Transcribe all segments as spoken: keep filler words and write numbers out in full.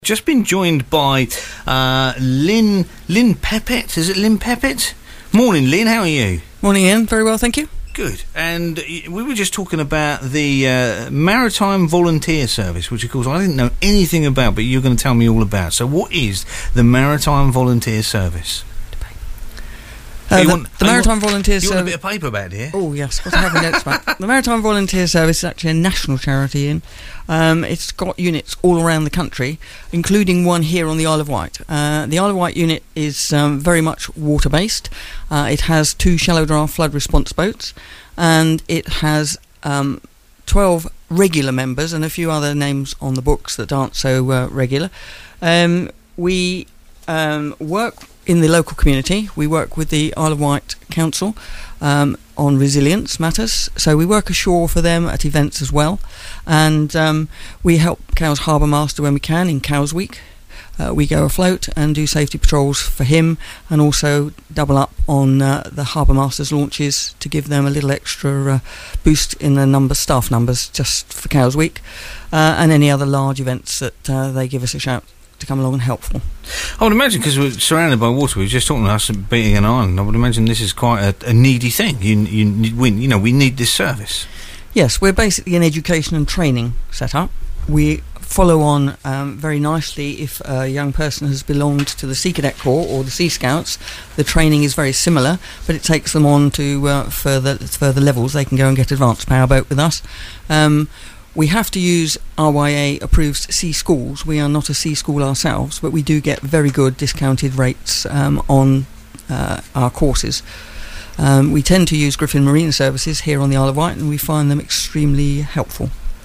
Just been joined by uh, Lynn Lynn Peppett. Is it Lynn Peppett? Morning, Lynn. How are you? Morning, Ian. Very well, thank you. Good. And we were just talking about the uh, Maritime Volunteer Service, which, of course, I didn't know anything about, but you're going to tell me all about. So, what is the Maritime Volunteer Service? Uh, the, want, the Maritime want, Volunteer Service. You want a bit of paper about here? Oh, yes. Got to have my notes back. The Maritime Volunteer Service is actually a national charity, Ian. Um, it's got units all around the country, including one here on the Isle of Wight. Uh, the Isle of Wight unit is um, very much water-based. Uh, it has two shallow draft flood response boats, and it has um, twelve regular members and a few other names on the books that aren't so uh, regular. Um, we um, work in the local community. We work with the Isle of Wight Council um, on resilience matters, so we work ashore for them at events as well, and um, we help Cowes Harbour Master when we can in Cowes Week. Uh, we go afloat and do safety patrols for him, and also double up on uh, the Harbour Master's launches to give them a little extra uh, boost in the number staff numbers just for Cowes Week, uh, and any other large events that uh, they give us a shout to come along and help for. I would imagine, because we're surrounded by water, we were just talking about us being an island, I would imagine this is quite a, a needy thing. You, you, we, you know, we need this service. Yes, we're basically an education and training setup. We follow on um, very nicely if a young person has belonged to the Sea Cadet Corps or the Sea Scouts. The training is very similar, but it takes them on to uh, further further levels. They can go and get advanced powerboat with us. Um, We have to use R Y A approved sea schools. We are not a sea school ourselves, but we do get very good discounted rates um, on uh, our courses. Um, we tend to use Griffin Marine Services here on the Isle of Wight, and we find them extremely helpful.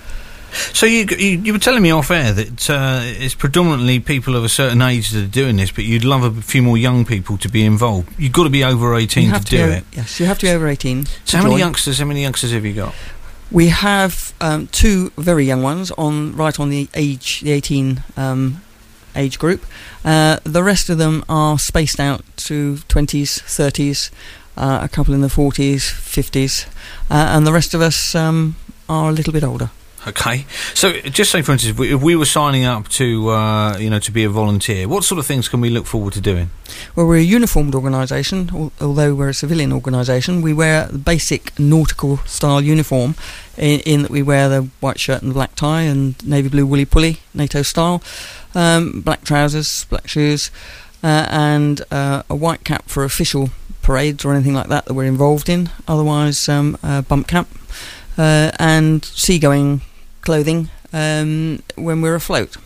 So you you, you were telling me off air that uh, it's predominantly people of a certain age that are doing this, but you'd love a few more young people to be involved. You've got to be over eighteen to do it. Yes, you have to be over eighteen. So how many youngsters? How many youngsters have you got? We have um, two very young ones on right on the age, the eighteen um, age group. Uh, the rest of them are spaced out to twenties, thirties, uh, a couple in the forties, fifties, uh, and the rest of us um, are a little bit older. Okay, so just say, for instance, if we, if we were signing up to, uh, you know, to be a volunteer, what sort of things can we look forward to doing? Well, we're a uniformed organisation, al- although we're a civilian organisation. We wear the basic nautical style uniform, in, in that we wear the white shirt and the black tie and navy blue woolly pulley, NATO style, um, black trousers, black shoes, uh, and uh, a white cap for official parades or anything like that that we're involved in. Otherwise, um, a bump cap uh, and seagoing clothing um, when we're afloat.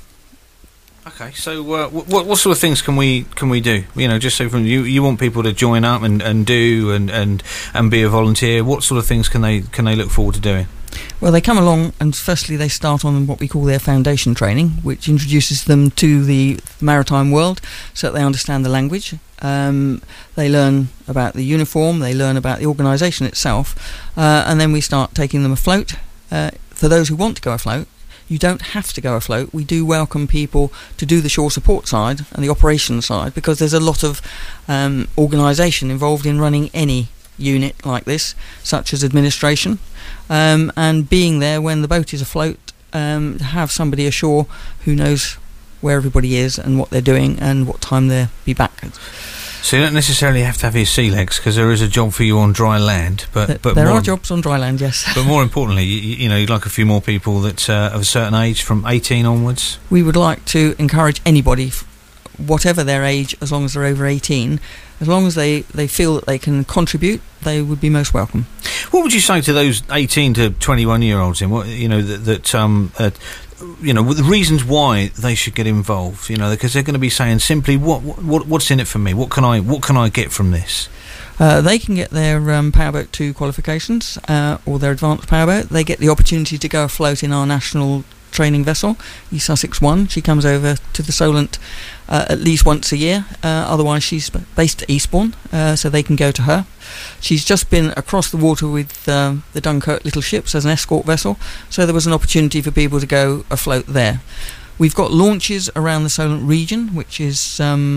Okay, so uh, what what sort of things can we can we do? You know, just so from you, you want people to join up and, and do and, and and be a volunteer. What sort of things can they can they look forward to doing? Well, they come along and firstly they start on what we call their foundation training, which introduces them to the maritime world so that they understand the language. Um, they learn about the uniform, they learn about the organisation itself, uh, and then we start taking them afloat. Uh, for those who want to go afloat, you don't have to go afloat. We do welcome people to do the shore support side and the operations side, because there's a lot of um, organisation involved in running any unit like this, such as administration, um, and being there when the boat is afloat, um, to have somebody ashore who knows where everybody is and what they're doing and what time they'll be back. So you don't necessarily have to have your sea legs, because there is a job for you on dry land. But, there but there more, are jobs on dry land, yes. But more importantly, you, you know, you'd like a few more people that uh, of a certain age, from eighteen onwards. We would like to encourage anybody, f- whatever their age, as long as they're over eighteen, as long as they, they feel that they can contribute, they would be most welcome. What would you say to those eighteen to twenty-one year olds? In what you know that, that um. Uh, you know, the reasons why they should get involved, you know, because they're going to be saying simply, what, what what's in it for me? What can I what can I get from this? Uh, they can get their um, Powerboat two qualifications uh, or their advanced powerboat. They get the opportunity to go afloat in our national training vessel, East Sussex one. She comes over to the Solent uh, at least once a year. Uh, otherwise, she's based at Eastbourne, uh, so they can go to her. She's just been across the water with um, the Dunkirk Little Ships as an escort vessel, so there was an opportunity for people to go afloat there. We've got launches around the Solent region, which is um,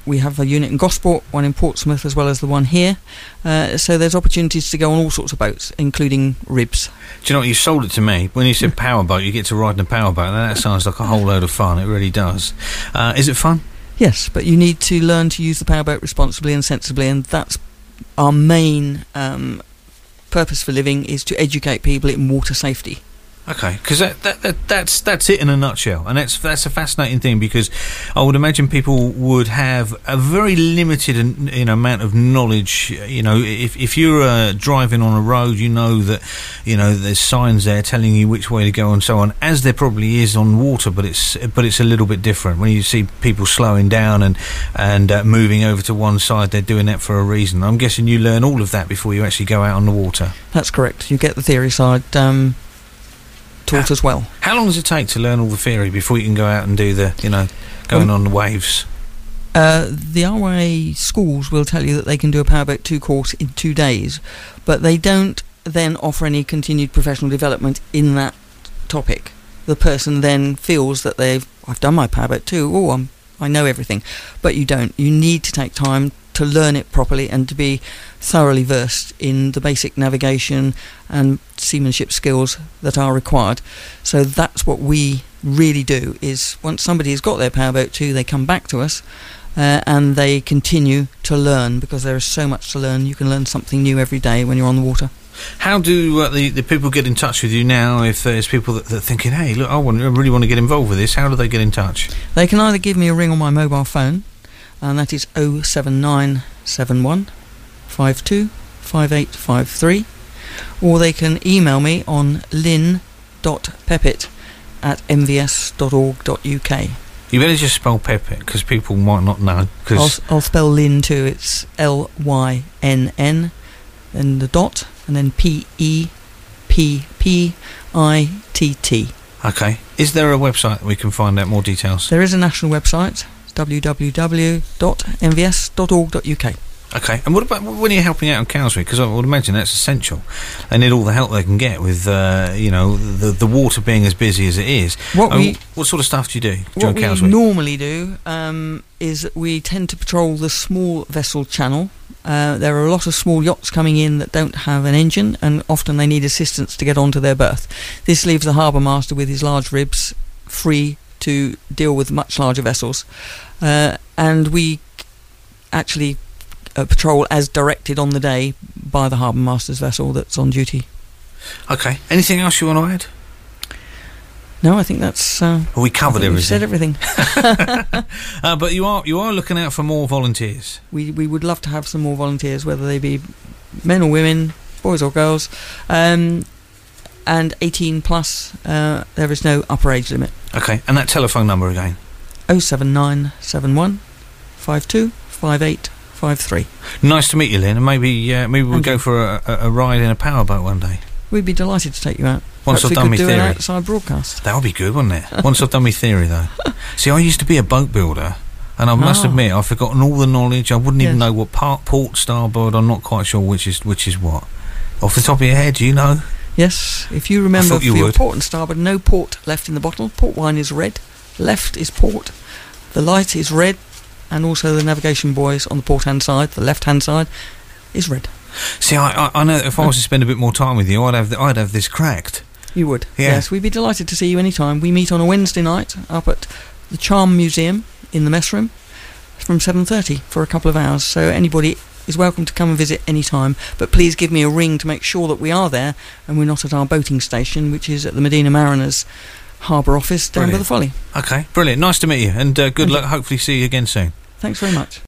we have a unit in Gosport, one in Portsmouth, as well as the one here. Uh, so there's opportunities to go on all sorts of boats, including ribs. Do you know what? You sold it to me. When you said powerboat, you get to ride in a powerboat. That sounds like a whole load of fun. It really does. Uh, is it fun? Yes, but you need to learn to use the powerboat responsibly and sensibly, and that's our main um, purpose for living, is to educate people in water safety. Okay, because that, that, that, that's that's it in a nutshell, and that's that's a fascinating thing, because I would imagine people would have a very limited, you know, amount of knowledge. You know, if if you're uh, driving on a road, you know that, you know, there's signs there telling you which way to go and so on, as there probably is on water, but it's but it's a little bit different. When you see people slowing down and and uh, moving over to one side, they're doing that for a reason. I'm guessing you learn all of that before you actually go out on the water. That's correct. You get the theory side Um taught as well. How long does it take to learn all the theory before you can go out and do the, you know, going um, on the waves? Uh, the R Y A schools will tell you that they can do a powerboat two course in two days, but they don't then offer any continued professional development in that topic. The person then feels that they've, I've done my powerboat two, oh, I'm, I know everything, but you don't. You need to take time to learn it properly and to be thoroughly versed in the basic navigation and seamanship skills that are required. So that's what we really do, is once somebody has got their powerboat two, they come back to us uh, and they continue to learn, because there is so much to learn. You can learn something new every day when you're on the water. How do uh, the, the people get in touch with you now, if there's people that, that are thinking, hey, look, I, want, I really want to get involved with this? How do they get in touch? They can either give me a ring on my mobile phone, and that is oh seven nine seven one five two five eight five three, or they can email me on lynn dot peppett at m v s dot org dot u k. You better just spell Peppett, because people might not know. Cause I'll, I'll spell Lynn too. It's L Y N N, then the dot, and then P E P P I T T. Okay. Is there a website that we can find out more details? There is a national website, w w w dot m v s dot org dot u k. Okay, and what about when you're helping out on Cowsway? Because I would imagine that's essential. They need all the help they can get with, uh, you know, the the water being as busy as it is. What, um, we, what sort of stuff do you do during Cowsway? What we normally do um, is we tend to patrol the small vessel channel. Uh, there are a lot of small yachts coming in that don't have an engine, and often they need assistance to get onto their berth. This leaves the harbour master with his large ribs free to deal with much larger vessels, uh, and we actually uh, patrol as directed on the day by the harbour master's vessel that's on duty. Okay. Anything else you want to add? No, I think that's. Uh, well, we covered everything. We said everything. uh, but you are you are looking out for more volunteers. We we would love to have some more volunteers, whether they be men or women, boys or girls, um, and eighteen plus. Uh, there is no upper age limit. Okay, and that telephone number again? Oh seven nine seven one five two five eight five three. Nice to meet you, Lynn. And maybe uh, maybe we'll and go for a, a, a ride in a powerboat one day. We'd be delighted to take you out. Once Perhaps I've done we could my do theory. An outside broadcast. That would be good, wouldn't it? Once I've done my theory, though. See, I used to be a boat builder, and I must oh. admit, I've forgotten all the knowledge. I wouldn't even yes. know what part, port, starboard. I'm not quite sure which is which is what. Off the top of your head, do you know? Yes, if you remember you for your would. port and starboard, no port left in the bottle. Port wine is red, left is port, the light is red, and also the navigation buoys on the port hand side, the left hand side, is red. See, I, I, I know that if I was to spend a bit more time with you, I'd have the, I'd have this cracked. You would. Yeah. Yes, we'd be delighted to see you any time. We meet on a Wednesday night up at the Charm Museum in the mess room from seven thirty for a couple of hours. So anybody is welcome to come and visit any time. But please give me a ring to make sure that we are there and we're not at our boating station, which is at the Medina Mariners Harbour office down by the Folly. Okay, brilliant. Nice to meet you, and uh, good Thank luck. you. Hopefully see you again soon. Thanks very much.